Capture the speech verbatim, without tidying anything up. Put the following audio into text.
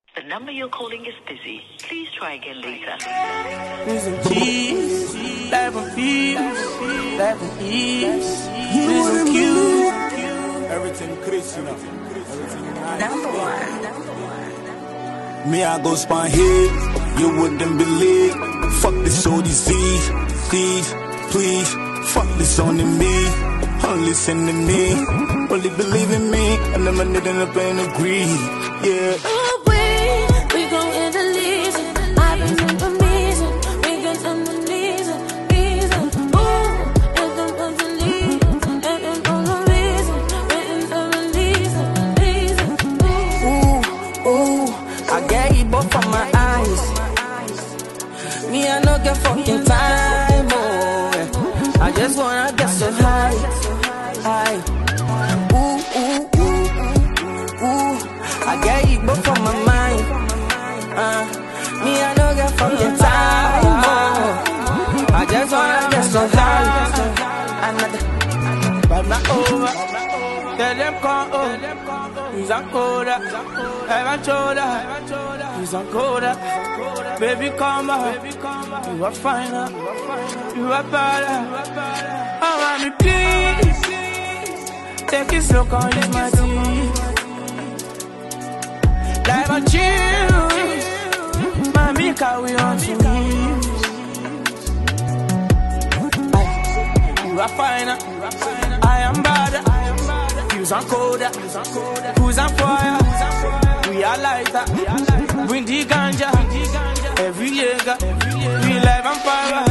The number you're calling is busy. Please try again later. Listen, cheese, life on peace, life on ease. Listen, cute, everything Chris, you know. Everything nice. Number one. Me, I go spine here, you wouldn't believe. Fuck this O D Z, please, please. Fuck this only me, only listen to me. Only believe in me, I never need an up and agree, yeah. From my eyes, me I no get fucking time, oh. I just wanna get so high, high. Ooh, ooh, ooh, ooh. I get it both from my mind, uh. Me I no get fucking time, oh. I just wanna get so high. Another, but not over. Tell them come on, he's a coda, heaven shoulder. He's on coda, baby come on. You are finer, you are better. Oh, mommy, please take it slow, can't use my teeth. Life on choose, mommy, can we on to me? You are finer, I am better. Who's on coda, who's on fire? We are lighter. Bring the ganja, every year, we live on fire.